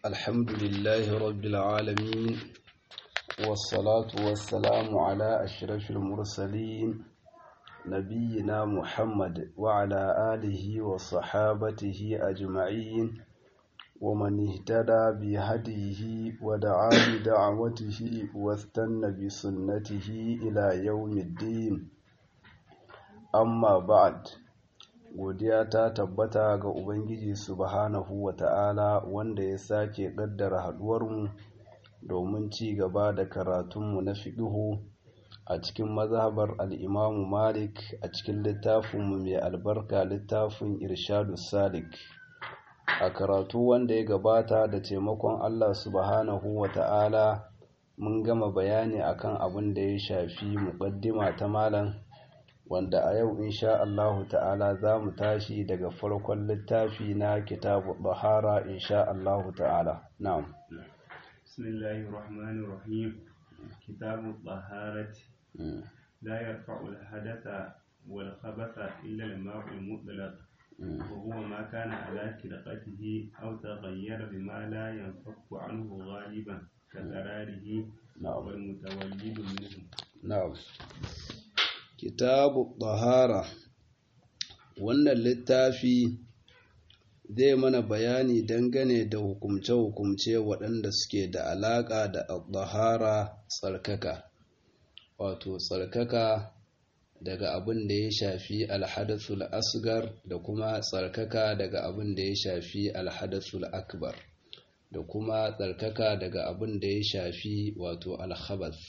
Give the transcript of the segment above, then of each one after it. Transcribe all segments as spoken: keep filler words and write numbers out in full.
الحمد لله رب العالمين، والصلاة والسلام على أشرف المرسلين نبينا محمد وعلى آله وصحابته أجمعين، ومن اهتدى بهديه ودعا بدعوته واستنى بسنته إلى يوم الدين. أما بعد، godiya ta tabbata ga Ubangiji subhanahu wa ta'ala wanda ya sake ƙaddara haɗuwarmu domin ci gaba da karatunmu na fiƙihu a cikin mazhabar al'imamu Malik a cikin littafinmu mai albarka littafin Irshadu Salik. A karatu wanda ya gabata da taimakon Allah subhanahu wa ta'ala mun gama bayani akan abin da ya shafi muƙaddima ta malam, wanda a yau insha Allahu ta'ala za mu tashi daga farkon littafi na kitabu bahara insha Allahu ta'ala. Na'am. Bismillahir Rahmanir Rahim. Kitabu baharati la yarfa'u al-hadatha wal khabatha illa al-ma'u al-mutlaq wa huwa ma kana ala tilqatihi aw taghayyara bima la yanfaku anhu ghaliban ka qararihi wal mutawallid minhu. Na'am. Kitabu Tahara, wannan littafi zai mana bayani dangane da hukumce-hukumce waɗanda suke da alaƙa da Tahara, tsarkaka, wato tsarkaka daga abin da ya shafi alhadathul asgar da kuma tsarkaka daga abin da ya shafi alhadathul akbar da kuma tsarkaka daga abin da ya shafi wato alkhabath.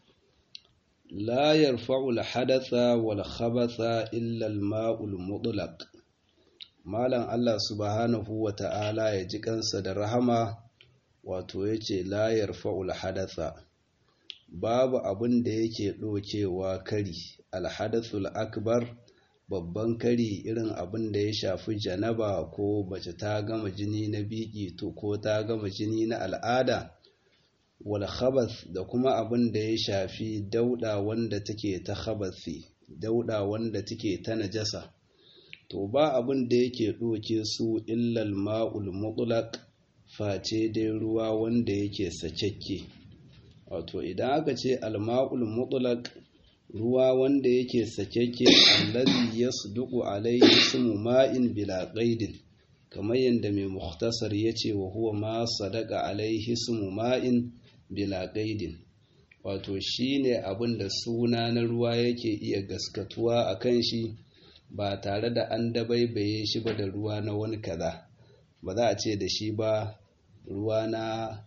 لا يرفع الحدث والخبث إلا الماء المطلق. مالن الله سبحانه وتعالى ya ji kansa da rahama, wato yace la yarfa'ul hadatha, babu abin da yake dokewa kari, alhadathul akbar, babban kari irin abin da ya shafi janaba ko mace ta gama jini na biki to ko ta gama jini na al'ada, wal khabath da kuma abin da ya shafi dauda wanda take ta khabathi, dauda wanda take ta najasa, to ba abin da yake doke su illa al-ma'ul mutlaq, face dai ruwa wanda yake sakekke. Wato idan aka ce al-ma'ul mutlaq, ruwa wanda yake sakekke, allazi yasduqu alayhi ismu ma'in bila qaidin, kamar yanda mai mukhtasar yace wa huwa ma sadaqa alayhi ismu ma'in bila qaidin, wato shine abin da suna na ruwa yake iya gaskatuwa akan shi ba tare da an dabaibaye shi ba da ruwa na wani kaza. Ba za a ce da shi ba ruwa na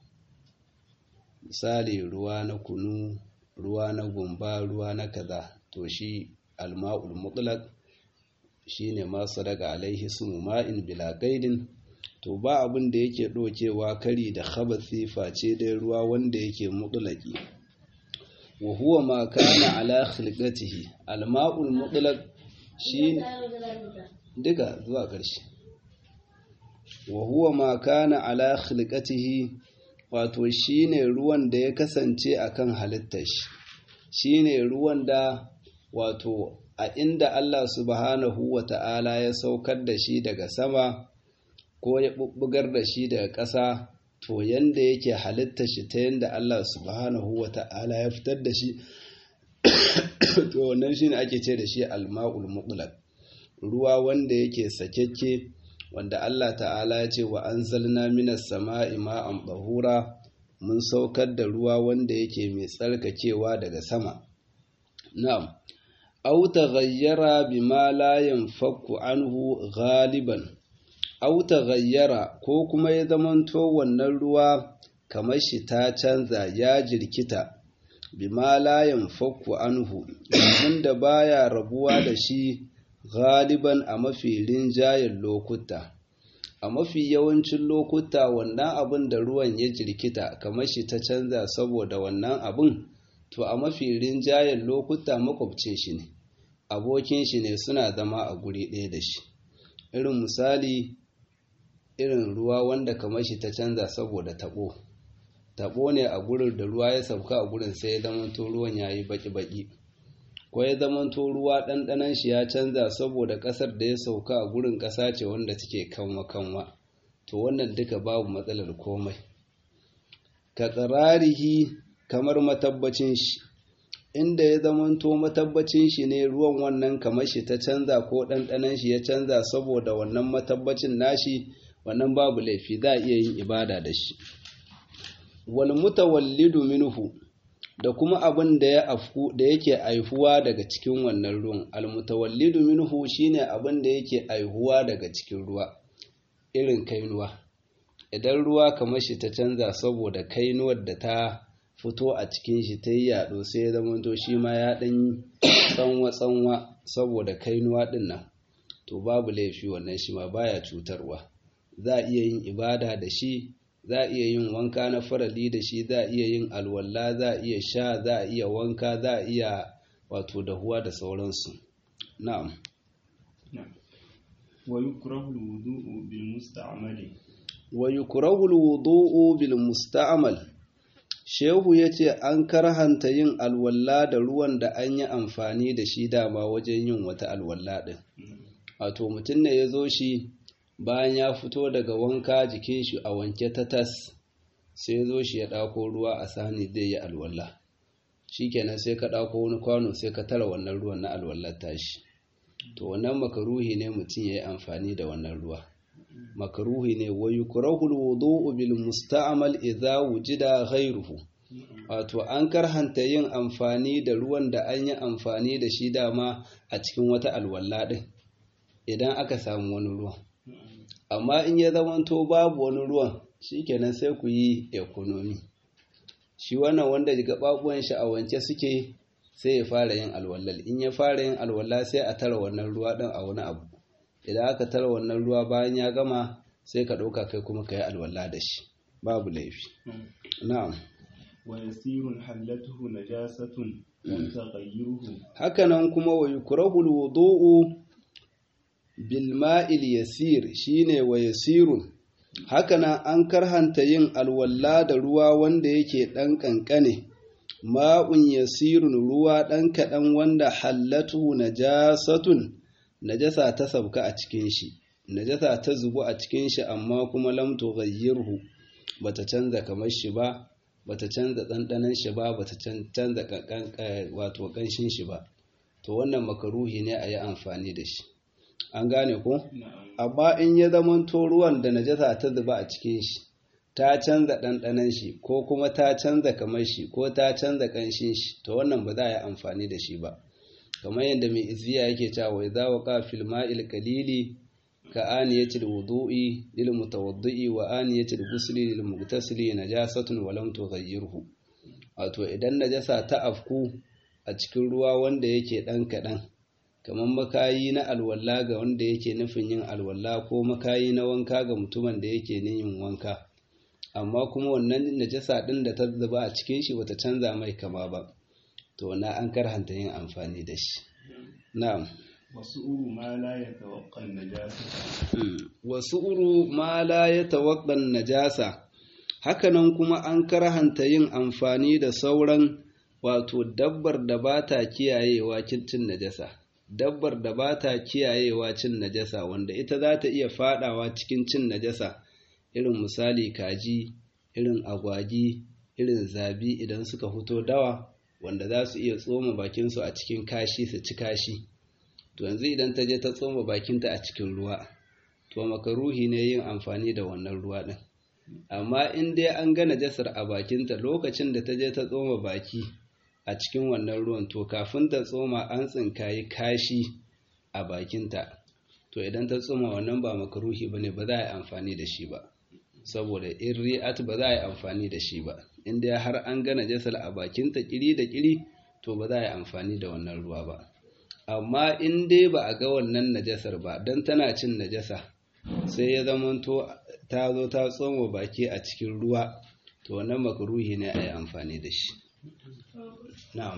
misali ruwa na kunu, ruwa na gumba, ruwa na kaza, to shi alma'ul mutlaq shine ma sadaqa alaihi ismu ma'in bila qaidin. To ba abin da yake ɗokewa kari da khabathi face dai ruwa wanda yake mutlaki. Wa huwa ma kana ala khilqatihi, alma'ul mutlaq shi duka zuwa ƙarshe. Wa huwa ma kana ala khilqatihi, wato shine ruwan da ya kasance akan halittar shi, shine ruwan da wato a inda Allah subhanahu wa ta'ala ya saukar da shi daga sama ko ya bubbugar da shi daga ƙasa, to yanda yake halitta shi ta yanda Allah subhanahu wa ta'ala ya fitar da shi, to wannan shine ake ce da shi alma'ul mutlaq, ruwa wanda yake sakekke, wanda Allah ta'ala ya ce wa anzalna minas sama'i ma'an tahura, mun saukar da ruwa wanda yake mai tsarkakewa daga sama. Na'am. Aw taghayyara bima la yanfaku anhu ghaliban, au taghayyara ko kuma ya zamanto wannan ruwa kamar shi ta canza ya jirkita, bima la yanfaku anhu, abinda baya rabuwa da shi, galiban a mafi rinjayen lokuta. A mafi yawancin lokuta wannan abin da ruwan ya jirkita kamar shi ta canza saboda wannan abin, to a mafi rinjayen lokuta makwabcin shi ne, abokin shi ne, suna zama a guri ɗaya da shi. Irin misali, irin ruwa wanda kamar shi ta canza saboda tabo tabo ne a gurin da ruwa ya sauka a gurin, sai ya zamanto ruwan yayi baki-baki, ko ya zamanto ruwa ɗanɗanon shi ya canza saboda ƙasar da ya sauka a gurin ƙasa ce wanda take kanwa-kanwa, to wannan duka babu matsalar komai. Ka qararihi kamar matabbacin shi, inda ya zamanto matabbacin shi ne ruwan wannan kamar shi ta canza ko ɗanɗanon shi ya canza saboda wannan matabbacin nashi, wannan babu laifi, za a iya yin ibada da shi. Wal mutawallidu minhu, da kuma abin da ya afku da yake aihuwa daga cikin wannan ruwan. Al mutawallidu minhu shine abin da yake aihuwa daga cikin ruwa, irin kainuwa. Idan ruwa kamar shi ta canza saboda kainuwar da ta fito a cikin shi ta yi yaɗo, sai ya zamanto shi ma ya ɗan tsanwa-tsanwa saboda kainuwa ɗin nan, to babu laifi, wannan shi ma baya cutarwa. Za a iya yin ibada da shi, za a iya yin wanka na farali da shi, za a iya yin alwala, za a iya sha, za a iya wanka, za a iya wato dahuwa da sauransu. Na'am. wa yukrahu al-wudu'u bil musta'mal wa yukrahu al-wudu'u bil musta'mal. Shehu ya ce an karhanta yin alwala da ruwan da an yi amfani da shi dama wajen yin wata alwala ɗin. Wato mutum ne ya zo shi bayan ya fito daga wanka jikin shi a wanke tatas, sai ya zo shi ya ɗako ruwa a sani zai yi alwala. Shi kenan sai ka ɗako wani kwano sai ka tara wannan ruwan na alwallar tashi. To wannan makaruhi ne mutum ya yi amfani da wannan ruwa. Makaruhi ne. Wa yukrahu al-wudu'u bil musta'mal idza wujida ghayruhu. Wato an karhanta yin amfani da ruwan da an yi amfani da shi dama a cikin wata alwala din, idan aka samu wani ruwan. Amma in ya zamanto babu wani ruwan, shikenan sai ku yi economy. Shi wannan wanda gababuwan shi a wanke suke, sai ya fara yin alwallal. In ya fara yin alwala sai a tara wannan ruwa din a wani abu. Idan aka tara wannan ruwa bayan ya gama, sai ka ɗauka kai kuma ka yi alwala da shi, babu laifi. Na'am. wa yasirun hallatuhu najasatun lam taghayyiruhu. Hakanan kuma wa yukrahu al-wudu'u bil ma'il yasir, shine wa yasirun. Hakanan an karhanta yin alwala da ruwa wanda yake ɗan ƙanƙane. Ma'un yasirun, ruwa ɗan kaɗan wanda hallatuhu najasatun, najasa ta sabka a cikin shi, najasa ta zubu a cikin shi, amma kuma lam tughayyirhu, bata canza kamar shi ba, bata canza ɗanɗanon shi ba, bata canza wato ƙanshin shi ba. To wannan makaruhi ne a yi amfani da shi. An gane ko? Amma in ya zamanto ruwan da najasa ta zuba a cikin shi ta canza ɗanɗanon shi, ko kuma ta canza kamar shi, ko ta canza ƙanshin shi, to wannan ba za a yi amfani da shi ba. Kamar yadda mai izziya yake cewa idza waqa fil ma'il qalili ka aniyatil wudu'i lil mutawaddi'i wa aniyatil ghusli lil mughtasili najasatun wa lam tughayyirhu. Wato idan najasa ta afku a cikin ruwa wanda yake dan kadan, kamar makayi na alwala ga wanda yake nufin yin alwala, ko makayi na wanka ga mutumin da yake yin wanka, amma kuma wannan najasa din da ta zuba a cikin shi bata canza mai kama ba, to na an karhanta yin amfani da shi. Na'am. wasu'uru ma la yatawaqqa an-najasa. Wasu'uru ma la yatawaqqa an-najasa. Hakanan kuma an karhanta yin amfani da sauran wato dabbar da ba ta kiyayewa cin najasa. Dabbar da ba ta kiyayewa cin najasa, wanda ita za ta iya fadawa cikin cin najasa, irin misali kaji, irin agwagi, irin zabi idan suka fito dawa, wanda za su iya tsoma bakinsu a cikin kashi su ci kashi. To yanzu idan ta je ta tsoma bakinta a cikin ruwa, to makaruhi ne yin amfani da wannan ruwa ɗin. Amma in dai an ga najasar a bakinta lokacin da ta je ta tsoma baki a cikin wannan ruwan, to kafin ta tsoma an tsinkayi kashi a bakinta, to idan ta tsoma wannan ba makaruhi bane, ba za a yi amfani da shi ba, saboda in ri'at ba za a yi amfani da shi ba. In dai har an ga najasar a bakinta kiri da kiri, to ba za a yi amfani da wannan ruwa ba. Amma in dai ba a ga wannan najasar ba, dan tana cin najasa, sai ya zamanto ta zo ta tsoma baki a cikin ruwa, to wannan makaruhi ne a yi amfani da shi. Na'am.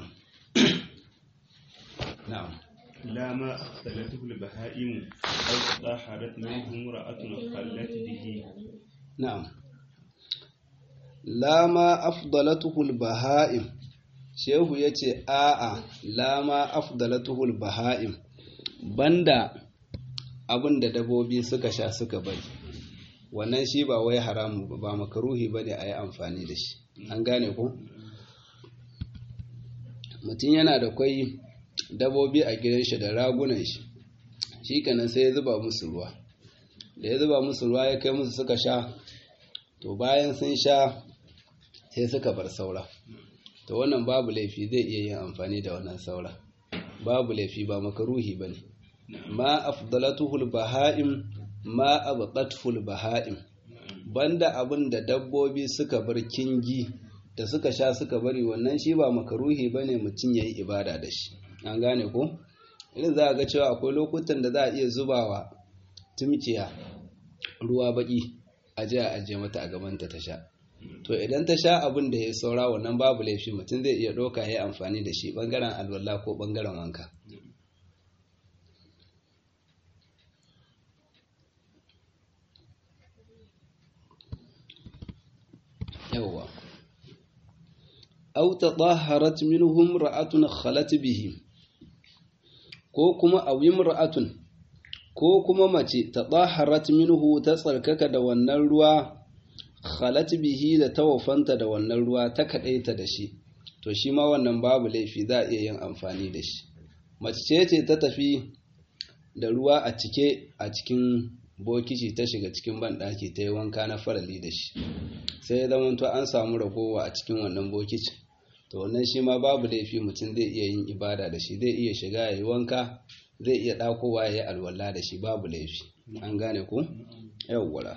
Na'am. la ma akhtalatuhu al-baha'im aw taharat minhu ra'atun khallat bihi. Na'am. La ma afdalatuhu al-baha'im. Shehu yace a'a, la ma afdalatuhu al-baha'im, banda abinda dabobi suka sha suka bari. wannan shi ba wai haramu ba ba makaruhi bane a yi amfani da shi an gane ko mutum yana da kwai dabobi a gidan shi da ragunan shi shi kanan sai ya zuba musu ruwa da ya zuba musu ruwa ya kai musu suka sha to bayan sun sha sai suka bar saura to wannan babu laifi zai iya yin amfani da wannan saura babu laifi ba makaruhi bane ma afdalatuhul baha'im ma abqatul baha'im banda abin da dabbobi suka bar kingi da suka sha suka bari wannan shi ba makaruhi bane mutum yayi ibada da shi an gane ko idan za a ga cewa akwai lokutan da za a iya zubawa tumkiya ruwa baki a je a aje mata a gabanta ta sha to idan ta sha abin da ya saura wannan babu laifi mutum zai iya doka yayi amfani da shi bangaren alwala ko bangaren wanka yawwa aw tadahharat minhum ra'atun khalat bihi ko kuma awim ra'atun ko kuma mace tadahharat minhu ta tsarkaka da wannan ruwa khalat bihi da tawafanta da wannan ruwa ta kadaita da shi to shi ma wannan babu laifi za a iya yin amfani da shi mace ce ta tafi da ruwa a cike a cikin bokiti ta shiga cikin banɗaki ta yi wanka na farali da shi sai ya zama to an samu ragowa a cikin wannan bokiti to wannan shi ma babu laifi mutum zai iya yin ibada da shi zai iya shiga ya yi wanka zai iya ɗakowa ya yi alwala da shi babu laifi an gane ku yawwala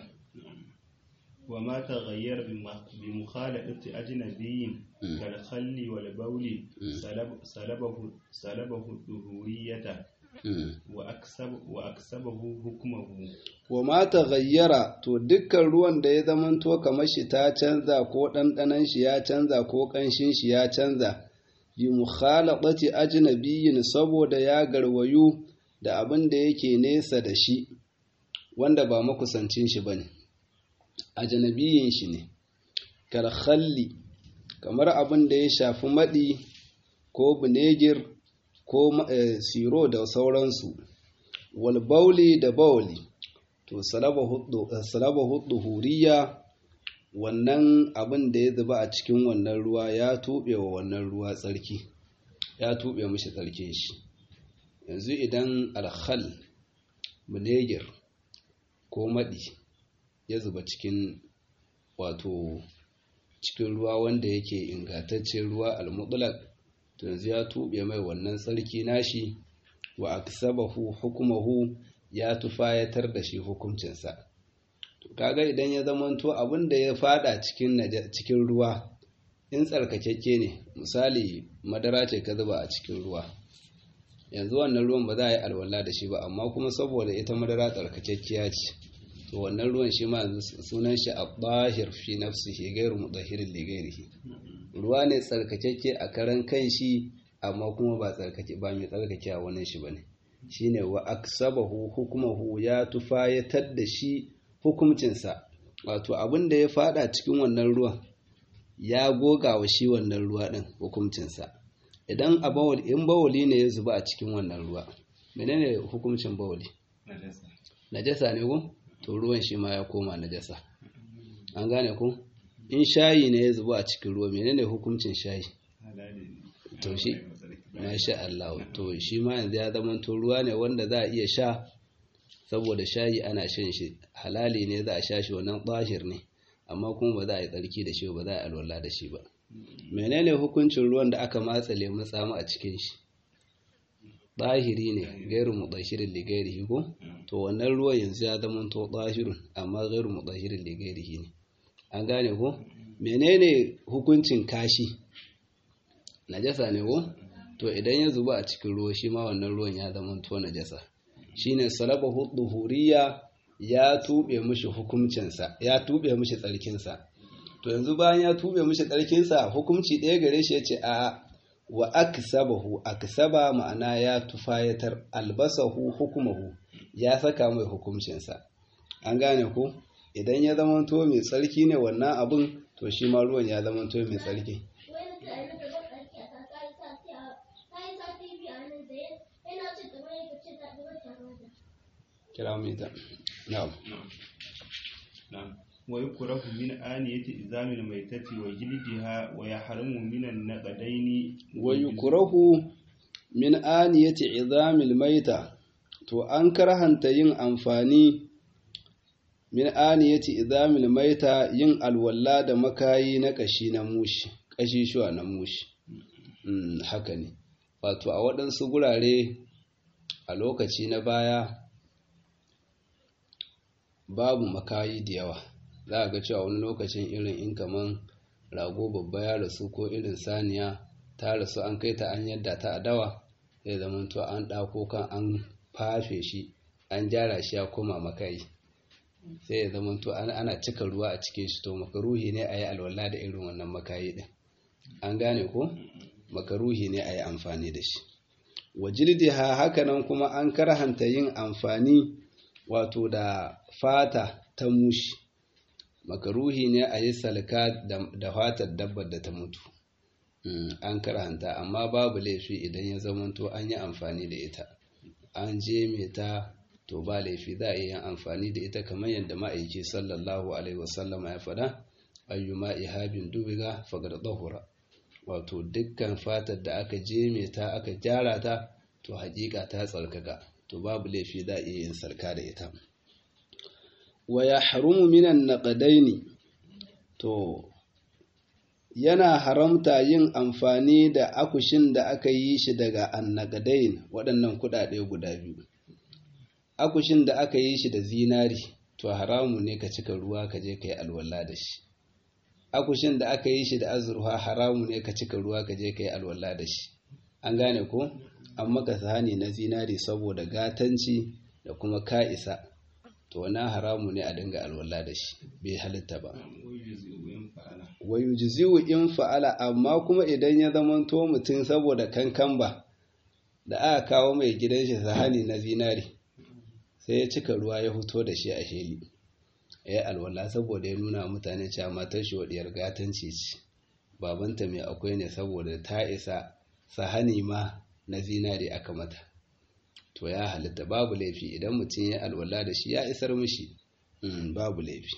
wa ma taghayyar bi mukhalafati ajnabiyyin kal khalli wal bawli salabahu salabahu duhuriyata wa aksabahu hukmuhu wa ma taghayyara to dukkan ruwan da ya zamanto kamar shi ta canza ko dandanan shi ya canza ko kanshin shi ya canza bi mukhalafati ajnabiyyin saboda ya garwayu da abin da yake nesa da shi wanda ba makusancin shi bane ajnabiyin shi ne kal khalli kamar abin da ya shafi madi ko bunegir ko siro da sauransu wal bauli da bauli to salaba hudu huriya wannan abin da ya zuba a cikin wannan ruwa ya tuɓe wa wannan ruwa tsarki ya tuɓe mishi tsarkin shi yanzu idan alhal bunegir ko maɗi ya zuba cikin wato cikin ruwa wanda yake ingantaccen ruwa al-mutlaq to yanzu ya tuɓe mai wannan tsarki nashi wa aksabahu hukumahu ya tufayatar da shi hukuncinsa to kaga idan ya zamanto abin da ya fada cikin cikin ruwa in tsarkakekke ne misali madara ce ka zuba a cikin ruwa yanzu wannan ruwan ba za a yi alwala da shi ba amma kuma saboda ita madara tsarkakekkiya ce to wannan ruwan shi ma sunan shi at-tahir fi nafsihi ghayru mutahhirin li ghayrihi ruwa ne tsarkakekke a karan kan shi amma kuma ba tsarkake ba mai tsarkake a wannan shi bane shine wa aksabahu hukmuhu ya tufayatar da shi hukuncinsa wato abin da ya fada cikin wannan ruwan ya goga wa shi wannan ruwa din hukuncinsa idan a bawali in bawali ne ya zuba a cikin wannan ruwa menene hukuncin bawali najasa najasa ne ko to ruwan shi ma ya koma najasa an gane ku in shayi ne ya zuba a cikin ruwa menene hukuncin shayi to shi masha Allah to shi ma yanzu ya zama to ruwa ne wanda za a iya sha saboda shayi ana shan shi halali ne za a sha shi wannan tsahir ne amma kuma ba za a yi tsarki da shi ba za a yi alwala da shi ba menene hukuncin ruwan da aka matsa lemun tsami a cikin shi tsahiri ne gairu mudashirin li gairihi ko to wannan ruwan yanzu ya zama to tsahirun amma gairu mudashirin li gairihi ne an gane ko menene hukuncin kashi najasa ne ko to idan ya zuba a cikin ruwa shi ma wannan ruwan ya zama to najasa shine salabahu duhuriya ya tube mishi hukuncinsa ya tube mishi tsarkinsa to yanzu bayan ya tube mishi tsarkinsa hukunci ɗaya gare shi yace a wa aksabahu aksaba ma'ana ya tufayatar albasahu hukmuhu ya saka mai hukuncinsa an gane ko idan ya zama to mai tsarki ne wannan abun to shi ma ruwan ya zama to mai tsarki kira mu ita na'am ويكره من آنية إزام الميتة وجلدها ويحرم من النقدين ويكره من آنية إزام الميتة to an karhanta yin amfani min aniyati idamil maita yin alwalla da makayi na kashi na mushi kashi shuwa na mushi mm, haka ne wato a waɗansu gurare a lokaci na baya babu makayi da yawa za a ga cewa wani lokacin irin in kaman rago babba ya rasu ko irin saniya ta rasu an kai ta an yadda ta a dawa sai zama to an ɗako kan an fafe shi an gyara shi ya koma makayi sai ya zama to ana cika ruwa a cikin shi to makaruhi ne a yi alwala da irin wannan makayi ɗin an gane ko makaruhi ne a yi amfani da shi wa jildiha hakanan kuma an karhanta yin amfani wato da fata ta mushi makaruhi ne a yi salka da fatar dabbar da ta mutu an karhanta amma babu laifi idan ya zamanto an yi amfani da ita an je ta to ba laifi za a yi amfani da ita kamar yadda ma'aiki sallallahu alaihi wasallam ya faɗa ayyuma ihabin dubiga faqad dahura wato dukkan fatar da aka je ta aka gyara ta to hakika ta tsarkaka to babu laifi za a iya yin salka da ita wa yahrumu minan naqdaini to yana haramta yin amfani da akushin da aka yi shi daga annaqdain waɗannan kuɗaɗe guda biyu akushin da aka yi shi da zinari to haramu ne ka cika ruwa ka je ka yi alwala da shi akushin da aka yi shi da azurfa haramu ne ka cika ruwa ka je ka yi alwala da shi an gane ko an maka sahani na zinari saboda gatanci da kuma ka'isa to wannan haramu ne a dinga alwala da shi bai halitta ba wayu jiziu in fa'ala amma kuma idan ya zamanto mutum saboda kankan ba da aka kawo mai gidan shi sahani na zinari sai ya cika ruwa ya fito da shi a heli ya alwala saboda ya nuna mutane cewa matar shi wadiyar gatanci ce babanta mai akwai ne saboda ta isa sahani ma na zinari aka mata to ya halitta babu laifi idan mutum ya alwala da shi ya isar mishi babu laifi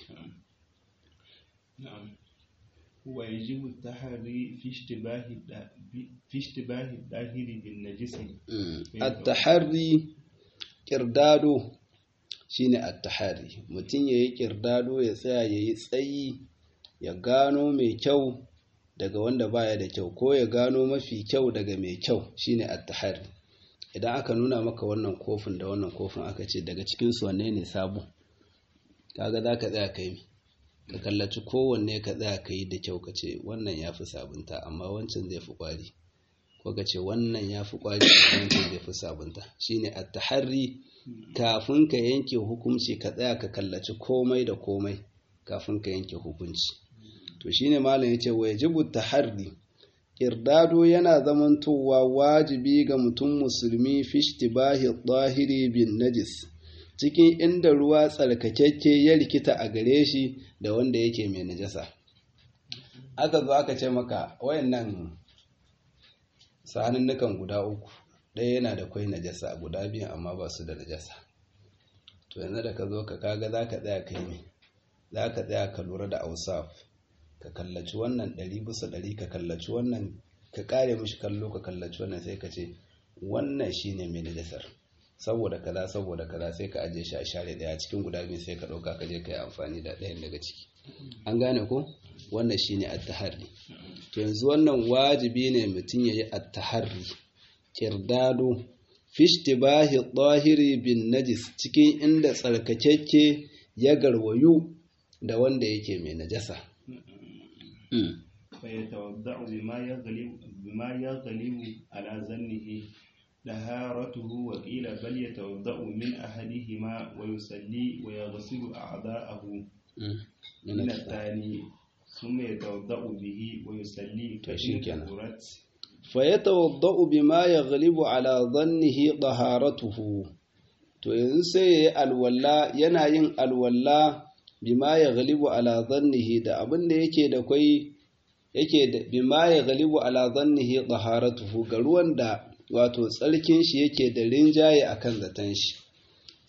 wa yajibu tahari fi ishtibahi fi ishtibahi dahiri bin najisi at-tahari kirdado shine at-tahari mutum yayi kirdado ya tsaya yayi tsayi ya gano mai kyau daga wanda baya da kyau ko ya gano mafi kyau daga mai kyau shine at-tahari idan aka nuna maka wannan kofin da wannan kofin aka ce daga cikin su wanne ne sabo kaga zaka tsaya kai ka kallaci kowanne ka tsaya kai da kyau ka ce wannan yafi sabunta amma wancan zai fi kwari ko ka ce wannan yafi kwari wancan zai fi sabunta shine at-tahari kafin ka yanke hukunci ka tsaya ka kallaci komai da komai kafin ka yanke hukunci to shine malam yace wajibu tahari irdado yana zamantowa wajibi ga mutum musulmi fi ishtibahi dhahiri bin najis cikin inda ruwa tsarkakekke ya rikita a gare shi da wanda yake mai najasa aka zo aka ce maka wayannan sahannukan guda uku ɗaya yana da kwai najasa guda biyu amma ba su da najasa to yanzu da ka zo ka kaga za ka tsaya kai ne za ka tsaya ka lura da ausaf ka kallaci wannan ɗari bisa ɗari ka kallaci wannan ka ƙare mishi kallo ka kallaci wannan sai ka ce wannan shine mai najasar saboda kaza saboda kaza sai ka ajiye shi a share ɗaya cikin guda biyu sai ka ɗauka ka je ka yi amfani da ɗayan daga ciki an gane ko wannan shine at-tahari to yanzu wannan wajibi ne mutum ya yi at-tahari kirdado fi ishtibahi dhahiri bin najis cikin inda tsarkakekke ya garwayu da wanda yake mai najasa فيتوضأ بما يغلب بما يغلب على ظنه طهارته وقيل بل يتوضأ من أحدهما ويصلي ويغسل أعضاءه من الثاني ثم يتوضأ به ويصلي كالظهرات فيتوضأ بما يغلب على ظنه طهارته to yanzu sai yayi alwala yana yin alwala bima ya galibu ala dhannihi da abin da yake da kai yake da bima ya galibu ala dhannihi taharatuhu ga ruwan da wato tsarkin shi yake da rinjaye akan zaton shi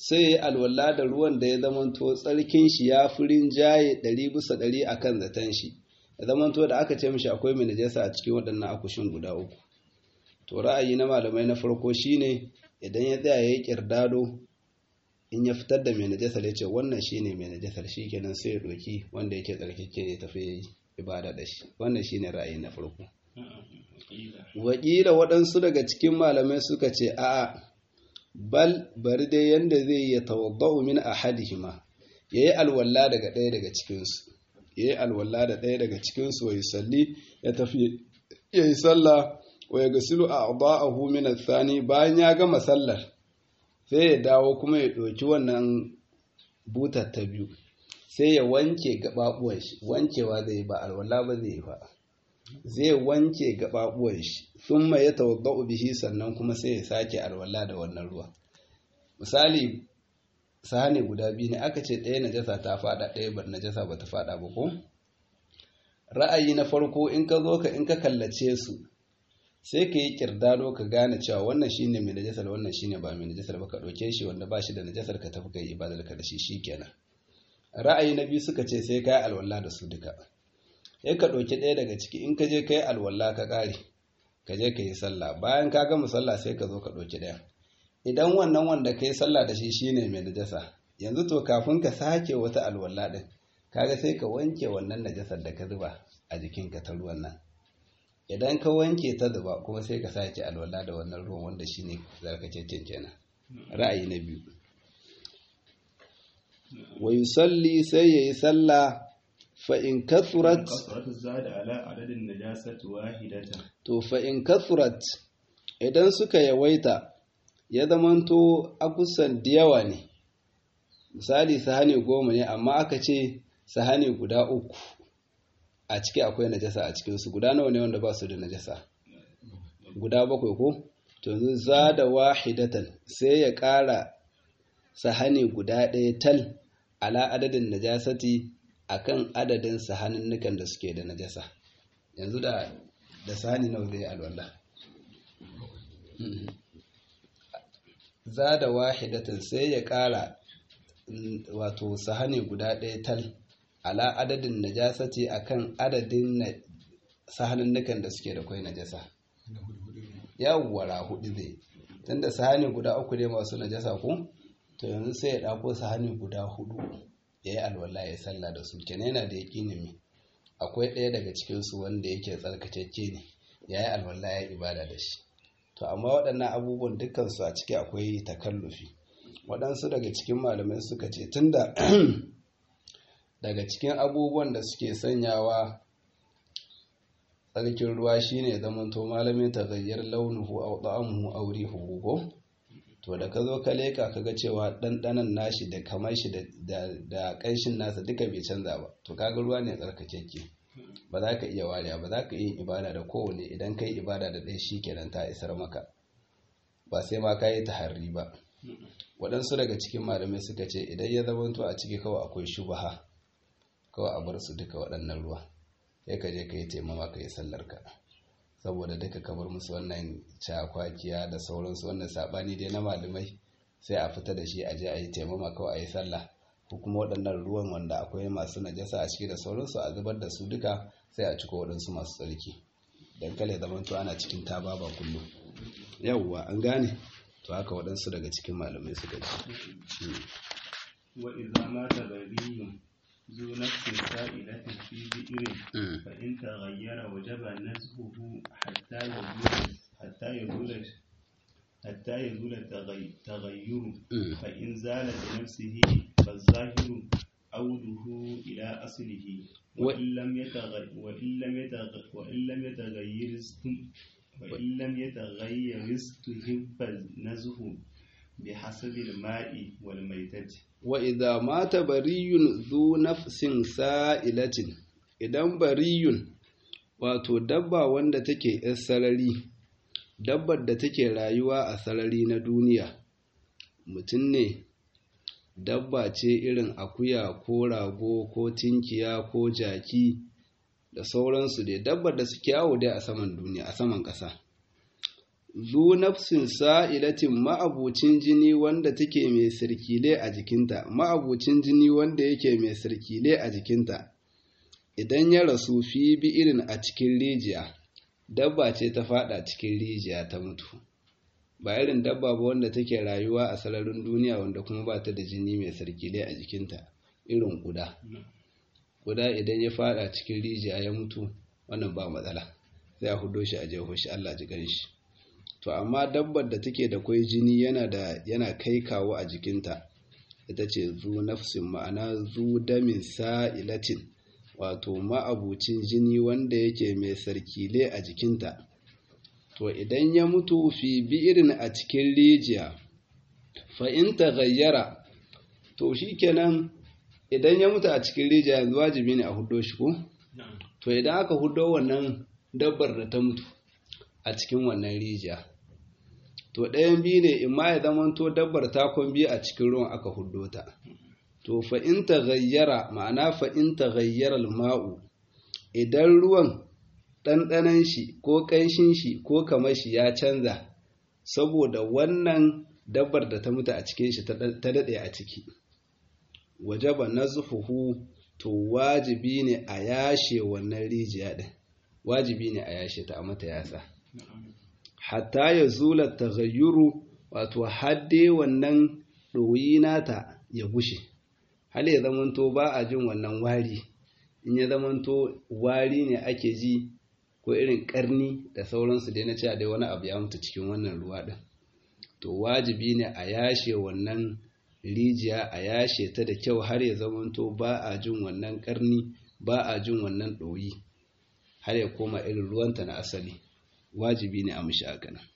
sai ya yi alwala da ruwan da ya zamanto tsarkin shi ya furin jaye ɗari bisa ɗari a kan zaton shi, ya zamanto da aka ce mishi akwai mai najasa a cikin waɗannan akushin guda uku. To ra'ayi na malamai na farko shine idan ya tsaya ya yi ƙirdado, in ya fitar da mai najasar ya ce wannan shine mai najasar, shi kenan sai ya ɗauki wanda yake tsarkake ya tafi ya yi ibada da shi. Wannan shine ra'ayi na farko. Wakila waɗansu daga cikin malamai suka ce a'a, bal bari dai yanda zai ya tawadda'u min ahadihima, yayi alwala daga ɗaya daga cikin su yayi alwala da ɗaya daga cikin su wa yusalli, ya tafi yayi sallah, wa yaghsilu a'dha'ahu min ath-thani, bayan ya gama sallar sai ya dawo kuma ya ɗauki wannan butar ta biyu sai ya wanke gababuwan shi. Wankewa zai ba alwala ba zai ba, zai wanke gababuwan shi, thumma yatawadda'u bihi, sannan kuma sai ya sake alwala da wannan ruwa. Misali sahani guda biyu ne, aka ce ɗaya najasa ta fada, ɗaya ba najasa ba ta fada ba ko? Ra'ayi na farko, in ka zo ka in ka kallace su sai ka yi kirdado ka gane cewa wannan shine mai najasar, wannan shine ba mai najasar ba, ka ɗauke shi wanda ba shi da najasar ka tafi kai ibadar ka da shi shikenan. Ra'ayi na biyu suka ce sai ka yi alwala da su duka, sai ka ɗauki ɗaya daga ciki, in ka je ka yi alwala ka ƙare, ka je ka yi sallah, bayan ka gama sallah sai ka zo ka ɗauki ɗaya. Idan wannan wanda ka yi sallah da shi shine mai najasa, yanzu to kafin ka sake wata alwala ɗin, kaga sai ka wanke wannan najasar da ka zuba a jikinka ta ruwan nan. Idan ka wanke ta zuba kuma sai ka sake alwala da wannan ruwan wanda shine zarkakeken kenan. Ra'ayi na biyu. Wa yusalli, sai yayi sallah, fa in kathurat zada ala adadin najasati wahidatan. To fa in kathurat, idan suka yawaita ya zamanto akusan da yawa ne, misali sahani goma ne amma aka ce sahani guda uku a ciki akwai najasa a cikinsu, guda nawa ne wanda ba su da najasa? Guda bakwai ko? To yanzu zada wahidatan, sai ya ƙara sahani guda ɗaya tal ala adadin najasati, akan adadin sahaninnukan da suke da najasa. Yanzu da da sahani nawa zai alwala? Zada wahidatan, sai ya ƙara wato sahani guda ɗaya tal ala adadin najasati, akan adadin sahaninnukan da suke da kwai najasa. Yawwara hudu zai, tunda sahani guda uku ne masu najasa ko, to yanzu sai ya ɗako sahani guda hudu ya yi alwala ya salla da su. Kenan yana da yaƙinin me, akwai ɗaya daga cikinsu wanda yake tsarkakeke ne, ya yi alwala ya yi ibada da shi. To amma waɗannan abubuwan dukkansu a ciki akwai takallufi. Waɗansu daga cikin malamai suka ce tunda daga cikin abubuwan da suke sanyawa tsarkin ruwa shine zamanto malamin taghayyar launuhu aw ta'amuhu aw rihuhu ko, to da ka zo ka leka kaga cewa ɗanɗanon nashi da kamar shi da da ƙanshin nasa duka bai canza ba, to kaga ruwa ne tsarkakeke, ba za ka iya wariya, ba za ka yi ibada da kowane. Idan ka yi ibada da ɗaya shi kenan ta isar maka, ba sai ma ka yi taharri ba. Waɗansu daga cikin malamai suka ce idan ya zamanto a ciki kawai akwai shubaha, kawai a bar su duka waɗannan ruwa, sai ka je ka yi taimama ka yi sallarka, saboda duka ka bar musu wannan cakwakiya da sauransu, wannan saɓani dai na malamai, sai a fita da shi a je a yi taimama kawai a yi sallah. Ko kuma waɗannan ruwan wanda akwai masu najasa a ciki da sauransu a zubar da su duka, sai a ciko waɗansu masu tsarki, don kale zamanto ana cikin taba ba kullum. Yawwa an gane, to haka waɗansu daga cikin malamai suka ce. Wa idza mata bariyun zu nafsin sa'ilatin fi bi'rin fa in taghayyara wajaba nazbuhu hatta yazula hatta yazula hatta yazula taghayyuru fa in zala bi nafsihi fa zahiru awduhu ila aslihi wa in lam yataghayyar wa in lam yataghayyar wa in lam yataghayyar وإن لم يتغير استحب النزه بحسب الماء والميتة. وإذا مات بري ذو نفس سائلة، idan bariyun wato dabba wanda take yar sarari, dabbar da take rayuwa a sarari na duniya, mutum ne, dabba ce irin akuya ko rago ko tinkiya ko jaki da sauransu dai, dabbar da suke yawo dai a saman duniya, a saman ƙasa. zu nafsin sa'ilatin ma'abucin jini wanda take mai sirkile a jikinta ma'abucin jini wanda yake mai sirkile a jikinta idan ya rasu fi bi irin a cikin rijiya dabba ce ta fada cikin rijiya ta mutu ba irin dabba ba wanda take rayuwa a sararin duniya wanda kuma ba ta da jini mai sirkile a jikinta irin kuda kuda idan ya fada cikin rijiya ya mutu wannan ba matsala sai a hudo shi a jeho shi Allah ji ganshi to amma dabbar da take da kwai jini yana da yana kai kawo a jikinta ita ce zu nafsin ma'ana zu damin sa'ilatin wato ma'abucin jini wanda yake mai sarkile a jikinta to idan ya mutu fi bi'irin a cikin rijiya fa in taghayyara to shikenan idan ya mutu a cikin rijiya yanzu wajibi ne a hudo shi ko to idan aka hudo wannan dabbar da ta mutu a cikin wannan rijiya to ɗayan biyu ne in ma ya zamanto dabbar takon biyu a cikin ruwan aka hudo ta to fa in taghayyara ma'ana fa in taghayyara al-ma'u idan ruwan ɗanɗanan shi ko ƙanshin shi ko kamar shi ya canza saboda wannan dabbar da ta mutu a cikin shi ta daɗe a ciki wajaba nazhuhu to wajibi ne a yashe wannan rijiya ɗin wajibi ne a yashe ta a mata yasa hatta ya zula taghayyuru wato hadde wannan ɗoyi nata ya gushe hal ya zamanto ba a jin wannan wari in ya zamanto wari ne ake ji ko irin karni da sauransu dai na cewa dai wani abu ya mutu cikin wannan ruwa ɗin to wajibi ne a yashe wannan rijiya a yashe ta da kyau har ya zamanto ba a jin wannan karni ba a jin wannan ɗoyi har ya koma irin ruwanta na asali wajibi ne a mishi haka nan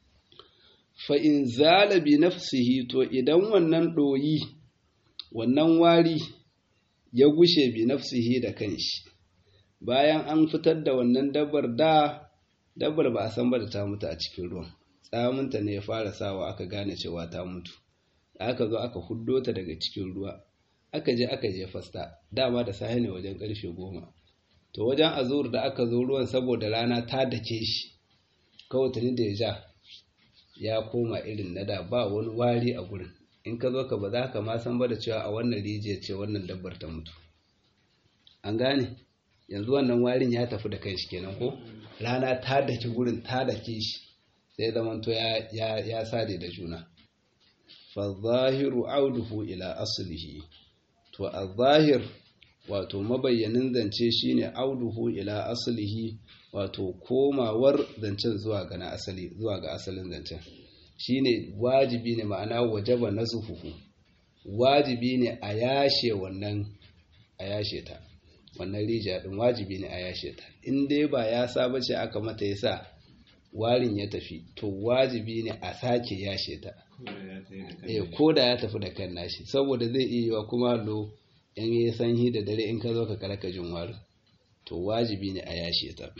fa in zala bi nafsihi to idan wannan ɗoyi wannan wari ya gushe bi nafsihi da kanshi bayan an fitar da wannan dabbar da dabbar ba a san ba da ta mutu a cikin ruwan tsaminta ne ya fara sawa aka gane cewa ta mutu aka zo aka huddo ta daga cikin ruwa aka je aka je fasta dama da sahi ne wajen karfe goma to wajen azur da aka zo ruwan saboda rana ta dake shi kawai tuni da ya ja ya koma irin na da ba wani wari a gurin in ka zo ka ba za ka ma san ba da cewa a wannan rijiyar ce wannan dabbar ta mutu an gane yanzu wannan warin ya tafi da kai shi kenan ko rana ta dake gurin ta dake shi sai zamanto ya ya ya sade da juna fa zahiru auduhu ila aslihi to az-zahir wato mabayyanin zance shine auduhu ila aslihi wato komawar zancen zuwa ga na asali zuwa ga asalin zancen shine wajibi ne ma'ana wajaba nazhuhu wajibi ne a yashe wannan a yashe ta wannan rijiya din wajibi ne a yashe ta in dai ba ya saba ce aka mata yasa warin ya tafi to wajibi ne a sake yashe ta eh koda ya tafi da kan nashi saboda zai iya yiwa kuma lo in yi sanyi da dare in ka zo ka karaka jin warin to wajibi ne a yashe ta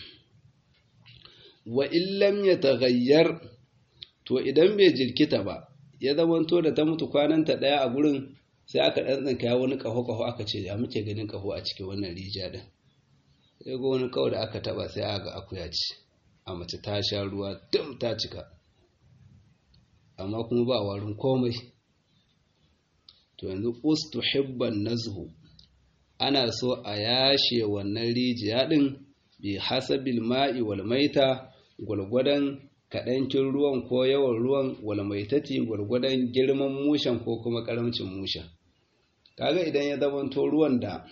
wa illam yataghayyar to idan bai jirkita ba ya zamanto da ta mutu kwananta daya a gurin sai aka dantsanka wani kaho kaho aka ce ya muke ganin kaho a cikin wannan rijiya din sai ga wani kawo da aka taba sai aka akuya ce a mace ta sha ruwa dum ta cika amma kuma ba warin komai to yanzu ustuhibban nazhu ana so a yashe wannan rijiya din bi hasabil ma'i wal maita gwargwadon kaɗancin ruwan ko yawan ruwan wal maitati gwargwadon girman mushen ko kuma karamcin mushen kaga idan ya zamanto ruwan da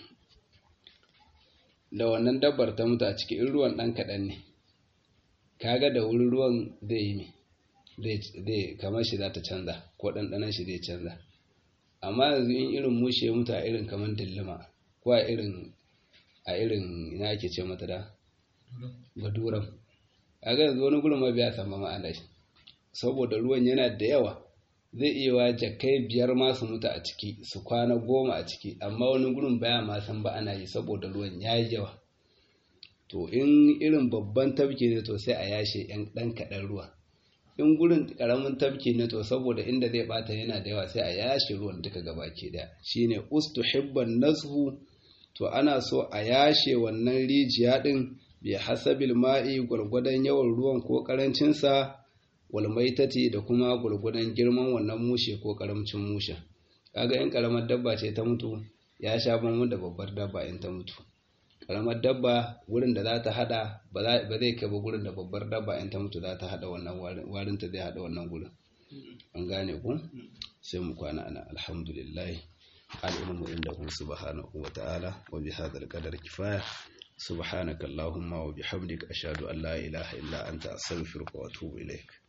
da wannan dabbar ta mutu a cikin ruwan ɗan kaɗan ne kaga da wurin ruwan zai yi zai kamar shi za ta canza ko ɗanɗanon shi zai canza amma yanzu in irin mushe ya mutu a irin kamar dillima ko a irin a irin ina ake ce mata da baduram kaga yanzu wani gurin ma biya sama ma'ana shi saboda ruwan yana da yawa zai iya wa jakai biyar ma su mutu a ciki su kwana goma a ciki amma wani gurin baya ma san ba ana yi saboda ruwan ya yi yawa to in irin babban tafki ne to sai a yashe yan ɗan kaɗan ruwa in gurin ƙaramin tafki ne to saboda inda zai bata yana da yawa sai a yashe ruwan duka gabaki ɗaya shine ustuhibban nazhu to ana so a yashe wannan rijiya ɗin bi hasabil ma'i gwargwadon yawan ruwan ko ƙarancinsa wal maitati da kuma gurgudan girman wannan mushe ko karamcin mushe. Kaga in karamar dabba ce ta mutu ya sha bamban da babbar dabba in ta mutu. Karamar dabba wurin da za ta hada ba zai kai ba gurin da babbar dabba in ta mutu za ta hada wannan warin ta zai hada wannan gurin. An gane ku? Sai mu kwana ana alhamdulillah. Al-ilmu indahu subhanahu wa ta'ala wa bihadha al-qadar kifaya. سبحانك اللهم وبحمدك أشهد أن لا إله إلا أنت أستغفرك وأتوب إليك.